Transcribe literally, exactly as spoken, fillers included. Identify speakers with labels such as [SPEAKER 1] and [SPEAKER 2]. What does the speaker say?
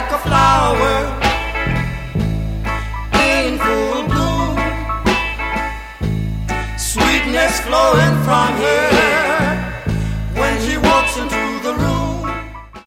[SPEAKER 1] like a flower in full bloom, sweetness flowing from her.